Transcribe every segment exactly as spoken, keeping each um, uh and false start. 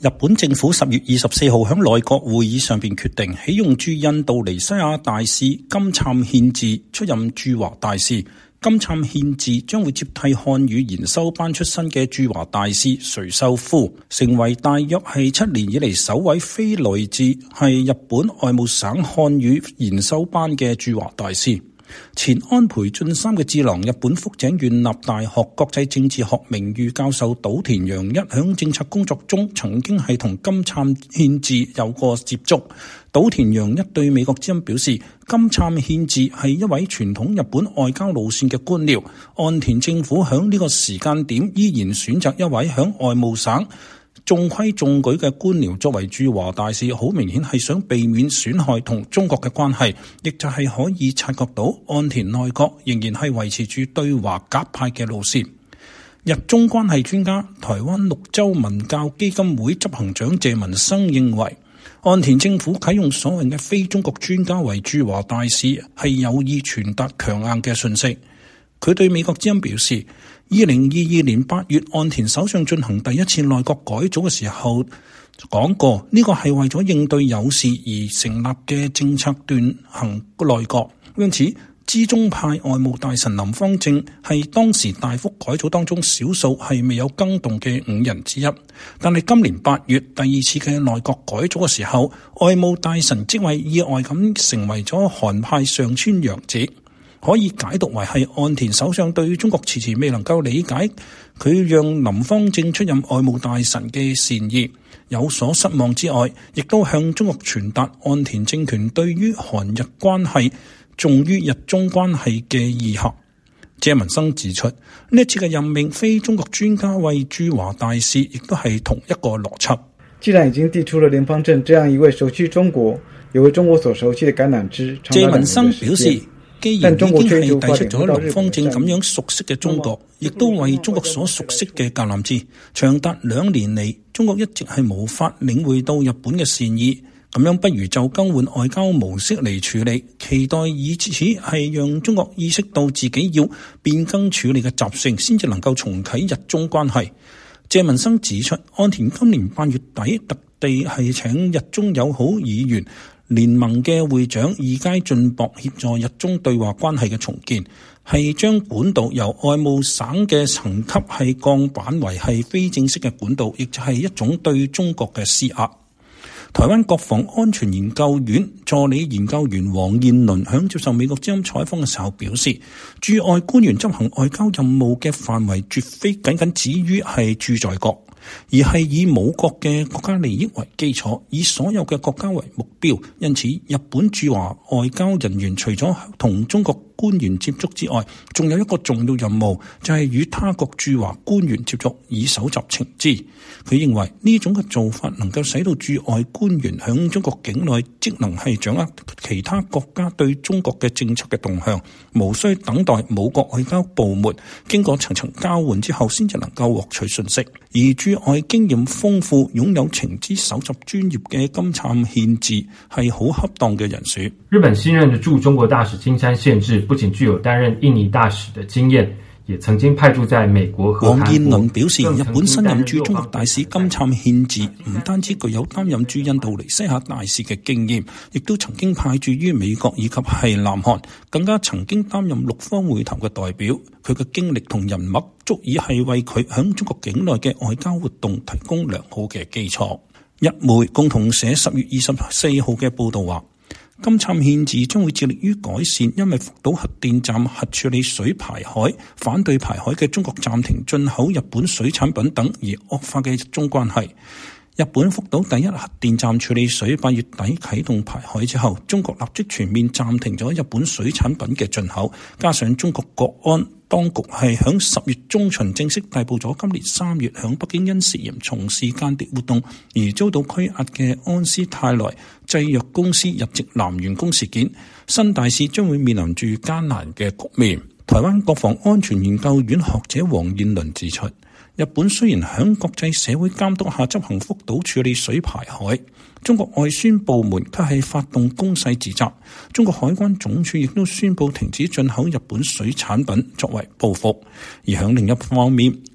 日本政府十月二十四號喺內閣會議上邊決定，起用駐印度尼西亞大使金燦憲治出任駐華大使。金燦憲治將會接替漢語研修班出身嘅駐華大使垂秀夫，成為大約係七年以嚟首位非來自係日本外務省漢語研修班嘅駐華大使。前安倍晉三嘅智囊日本福井縣立大學國際政治學名譽教授島田洋一響政策工作中曾經係同金燦憲治有過接觸。島田洋一對美國之音表示，金燦憲治係一位傳統日本外交路線嘅官僚，岸田政府響呢個時間點依然選擇一位響外務省中規中矩嘅官僚作為駐華大使，好明顯係想避免損害同中國嘅關係，亦就係可以察覺到岸田內閣仍然係維持住對華鴿派嘅路線。日中關係專家、台灣六州文教基金會執行長謝文生認為，岸田政府啟用所謂嘅非中國專家為駐華大使，係有意傳達強硬嘅訊息。佢對美國之音表示，二零二二年八月岸田首相進行第一次內閣改組嘅時候講過，呢個係為咗應對有事而成立嘅政策斷行內閣，因此資中派外務大臣林芳正係當時大幅改組當中少數係未有更動嘅五人之一。但係今年八月第二次嘅內閣改組嘅時候，外務大臣職位意外咁成為咗韓派上川陽子，可以解讀為係岸田首相對中國遲遲未能夠理解佢讓林芳正出任外務大臣嘅善意有所失望之外，亦都向中國傳達岸田政權對於韓日關係重於日中關係嘅意向。謝文生指出，呢一次嘅任命非中國專家為駐華大使，亦都係同一個邏輯。 既然已經遞出了林芳正這樣一位熟悉中國、也為中國所熟悉的橄欖枝， 謝文生表示，既然已經係遞出咗林芳正咁樣熟悉嘅中國，亦都為中國所熟悉嘅橄欖枝，長達兩年嚟，中國一直係無法領會到日本嘅善意。咁樣不如就更換外交模式嚟處理，期待以此係讓中國意識到自己要變更處理嘅習性，先至能夠重啟日中關係。謝文生指出，岸田今年八月底特地係請日中友好議員聯盟嘅會長二階俊博協助日中對話關係嘅重建，係將管道由外務省嘅層級係降版為係非正式嘅管道，亦就係一種對中國嘅施壓。台灣國防安全研究院助理研究員黃燕倫響接受美國之音採訪嘅時候表示，駐外官員執行外交任務嘅範圍絕非僅僅止於係駐在國，而係以母國嘅國家利益為基礎，以所有嘅國家為目標。因此，日本駐華外交人員除咗同中國官員接觸之外，仲有一個重要任務，就係與他國駐華官員接觸，以搜集情資。佢認為呢種嘅做法能夠使到駐外官員響中國境內即能係掌握其他國家對中國嘅政策嘅動向，無需等待母國外交部門經過層層交換之後先至能夠獲取信息。而駐外經驗豐富、擁有情資搜集專業嘅金燦憲治係好恰當嘅人選。 日本新任的駐中國大使金燦憲治不僅具有擔任印尼大使的經驗，也曾經派駐在美國和韓國。 黃燕倫表示，日本新任駐中國大使金燦憲治唔單止具有擔任駐印度尼西亞大使嘅經驗，亦都曾經派駐於美國以及係南韓，更加曾經擔任六方會談嘅代表。佢嘅經歷同人脈足以係為佢響中國境內嘅外交活動提供良好嘅基礎。日媒共同社十月二十四號嘅報道話，金燦憲治將會致力於改善因為福島核電站核處理水排海、反對排海嘅中國暫停進口日本水產品等而惡化嘅日中關係。日本福島第一核電站處理水八月底啟動排海之後，中國立即全面暫停咗日本水產品嘅進口，加上中國國安當局係響十月中旬正式逮捕咗今年三月響北京因涉嫌從事間諜活動而遭到拘押嘅安斯泰萊製藥公司日籍男員工事件，新大使將會面臨住艱難嘅局面。台灣國防安全研究院學者黃燕倫指出，日本雖然響國際社會監督下執行福島處理水排海，中國外宣部門卻係發動攻勢自責，中國海關總署亦都宣布停止進口日本水產品作為報復。而響另一方面，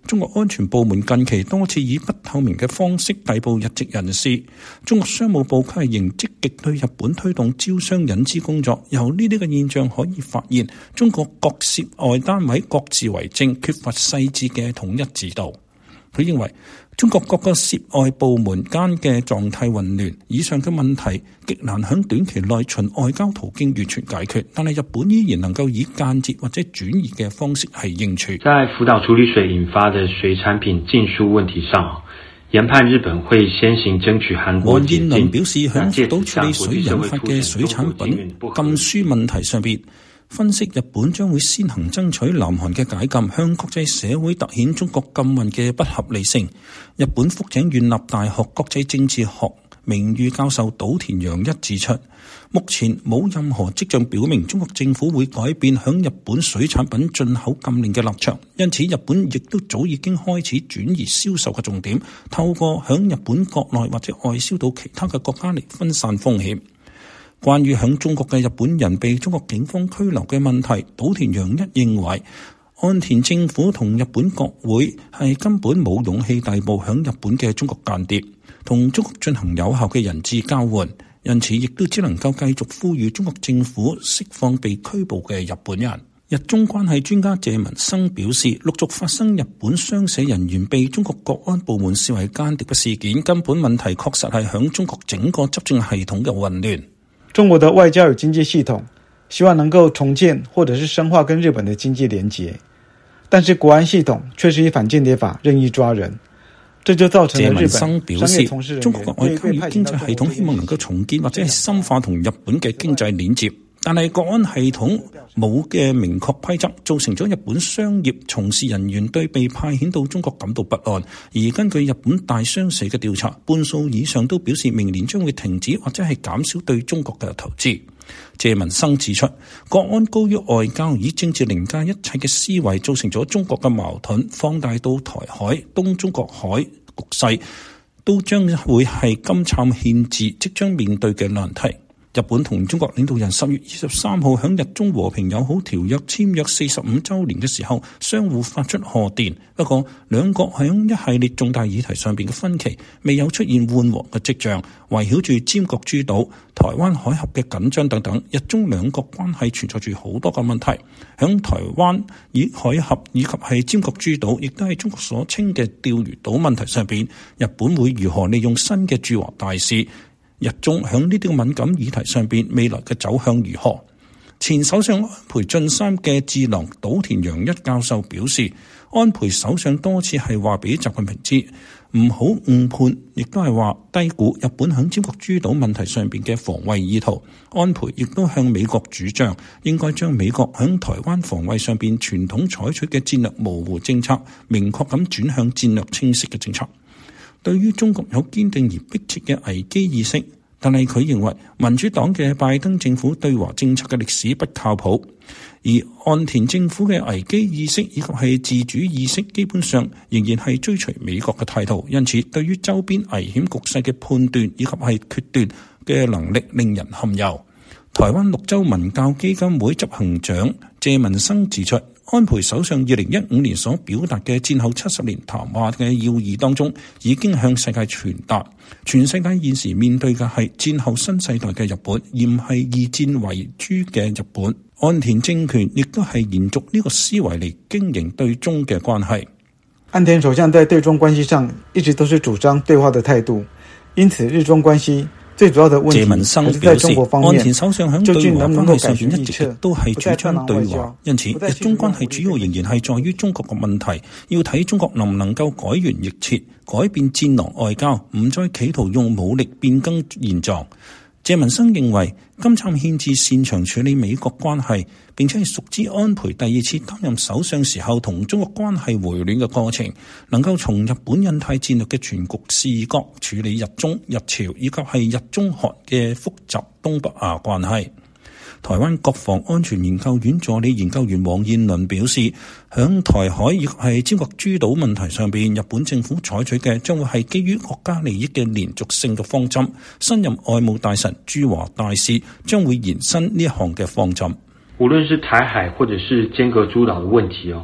中國安全部門近期多次以不透明嘅方式逮捕日籍人士。中國商務部卻係仍積極對日本推動招商引資工作。由呢啲嘅現象可以發現，中國各涉外單位各自為政，缺乏細緻嘅統一指導。佢認為中國各個涉外部門間嘅狀態混亂，以上嘅問題極難喺短期內循外交途徑完全解決，但係日本依然能夠以間接或者轉移嘅方式係應處。 在福島處理水引發的水產品禁輸問題上，研判日本會先行爭取韓國解禁。 岸燕倫表示，喺福島處理水引發嘅水產品禁輸問題上邊，分析日本將會先行爭取南韓嘅解禁，向國際社會凸顯中國禁運嘅不合理性。日本福井縣立大學國際政治學名譽教授島田洋一指出，目前冇任何跡象表明中國政府會改變響日本水產品進口禁令嘅立場，因此日本亦都早已經開始轉移銷售嘅重點，透過響日本國內或者外銷到其他嘅國家嚟分散風險。關於響中國嘅日本人被中國警方拘留嘅問題，島田洋一認為，岸田政府同日本國會係根本冇勇氣逮捕響日本嘅中國間諜，同中國進行有效嘅人質交換，因此亦都只能夠繼續呼籲中國政府釋放被拘捕嘅日本人。日中關係專家謝文生表示，陸續發生日本商社人員被中國國安部門視為間諜嘅事件，根本問題確實係響中國整個執政系統嘅混亂。 中國的外交與經濟系統希望能夠重建或者是深化跟日本的經濟連結，但是國安系統卻是以反間諜法任意抓人，這就造成了日本商業從事人員中國嘅外交與經濟系統希望能夠重建或者係深化同日本嘅經濟連接，但係國安系統冇嘅明確規則，造成咗日本商業從事人員對被派遣到中國感到不安。而根據日本大商社嘅調查，半數以上都表示明年將會停止或者係減少對中國嘅投資。謝文生指出，國安高於外交，以政治凌駕一切嘅思維，造成咗中國嘅矛盾放大到台海、東中國海局勢，都將會係金杉憲治即將面對嘅難題。日本同中國領導人十月二十三號響日中和平友好條約簽約四十五周年嘅時候，相互發出賀電。不過，兩國響一系列重大議題上邊嘅分歧未有出現緩和嘅跡象，圍繞住尖閣諸島、台灣海峽嘅緊張等等，日中兩國關係存在住好多個問題。響台灣以海峽以及係尖閣諸島，亦都係中國所稱嘅釣魚島問題上邊，日本會如何利用新嘅駐華大使？日中響呢啲敏感議題上邊，未來嘅走向如何？前首相安倍晉三嘅智囊島田洋一教授表示，安倍首相多次係話俾習近平知，唔好誤判，亦都係話低估日本響尖閣諸島問題上邊嘅防衛意圖。安倍亦都向美國主張，應該將美國響台灣防衛上邊傳統採取嘅戰略模糊政策，明確咁轉向戰略清晰嘅政策。對於中國有堅定而迫切嘅危機意識，但係佢認為民主黨嘅拜登政府對華政策嘅歷史不靠譜，而岸田政府嘅危機意識以及係自主意識基本上仍然係追隨美國嘅態度，因此對於周邊危險局勢嘅判斷以及係決斷嘅能力令人堪憂。台灣綠洲文教基金會執行長謝文生指出，安倍首相二零一五年所表達嘅戰後七十年談話嘅要義當中，已經向世界傳達，全世界現時面對嘅係戰後新世代嘅日本，而唔係二戰為主嘅日本。岸田政權亦都係延續呢個思維嚟經營對中嘅關係。 岸田首相在對中關係上一直都是主張對話的態度，因此日中關係最主要的問題還是在中國方面， 岸田首相喺對華關係上邊一直都係主張對話，因此日中關係主要仍然係在於中國嘅問題，要睇中國能唔能夠改弦易轍，改變戰狼外交，唔再企圖用武力變更現狀。謝文生認為金杉憲治擅長處理美國關係，並且係熟知安倍第二次擔任首相時候同中國關係回暖嘅過程，能夠從日本印太戰略嘅全局視角處理日中、日朝以及係日中韓嘅複雜東北亞關係。台灣國防安全研究院助理研究員黃燕倫表示，響台海亦係尖閣諸島問題上邊，日本政府採取嘅將會係基於國家利益嘅連續性嘅方針。新任外務大臣駐華大使將會延伸呢一項嘅方針。 無論是台海或者是尖閣諸島嘅問題哦，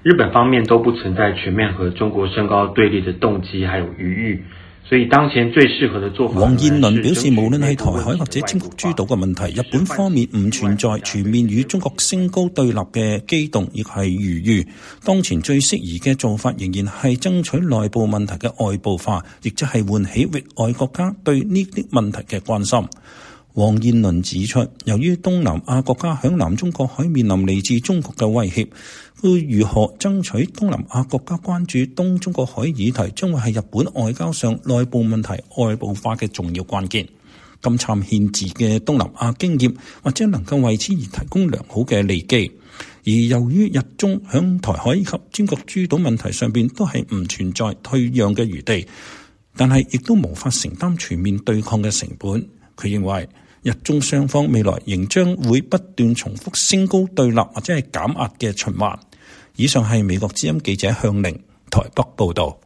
日本方面都不存在全面和中國升高對立的動機還有餘裕。所以當前最適合的做法。 黃彥綸表示，無論係台海或者尖閣諸島嘅問題，日本方面唔存在全面與中國升高對立嘅機動，亦係餘裕。當前最適宜嘅做法仍然係爭取內部問題嘅外部化，亦即係喚起域外國家對呢啲問題嘅關心。黃彥綸指出，由於東南亞國家響南中國海面臨嚟自中國嘅威脅，會如何爭取東南亞國家關注東中國海議題，將會係日本外交上內部問題外部化嘅重要關鍵。金參憲治嘅東南亞經驗，或者能夠為此而提供良好嘅利基。而由於日中響台海及尖閣諸島問題上邊都係唔存在退讓嘅餘地，但係亦都無法承擔全面對抗嘅成本。佢認為日中雙方未來仍將會不斷重複升高對立或者係減壓嘅循環。以上係美國之音記者向寧台北報道。